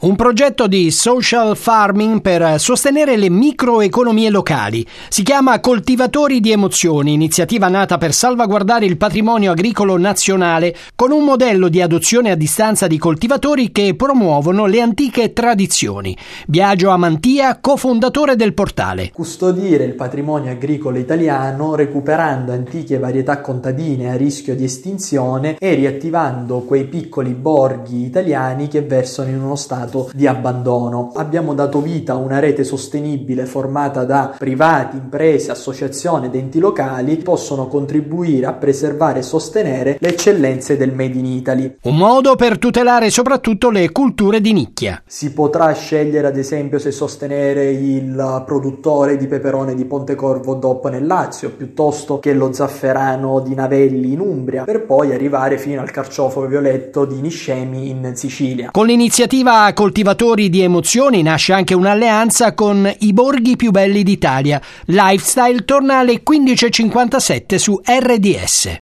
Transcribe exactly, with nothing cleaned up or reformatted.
Un progetto di social farming per sostenere le microeconomie locali. Si chiama Coltivatori di Emozioni, iniziativa nata per salvaguardare il patrimonio agricolo nazionale con un modello di adozione a distanza di coltivatori che promuovono le antiche tradizioni. Biagio Amantia, cofondatore del portale. Custodire il patrimonio agricolo italiano recuperando antiche varietà contadine a rischio di estinzione e riattivando quei piccoli borghi italiani che versano in uno stato di abbandono. Abbiamo dato vita a una rete sostenibile formata da privati, imprese, associazioni ed enti locali che possono contribuire a preservare e sostenere le eccellenze del Made in Italy. Un modo per tutelare soprattutto le culture di nicchia. Si potrà scegliere ad esempio se sostenere il produttore di peperone di Pontecorvo D O P nel Lazio piuttosto che lo zafferano di Navelli in Umbria, per poi arrivare fino al carciofo violetto di Niscemi in Sicilia. Con l'iniziativa Coltivatori di Emozioni nasce anche un'alleanza con i borghi più belli d'Italia. Lifestyle torna alle quindici e cinquantasette su R D S.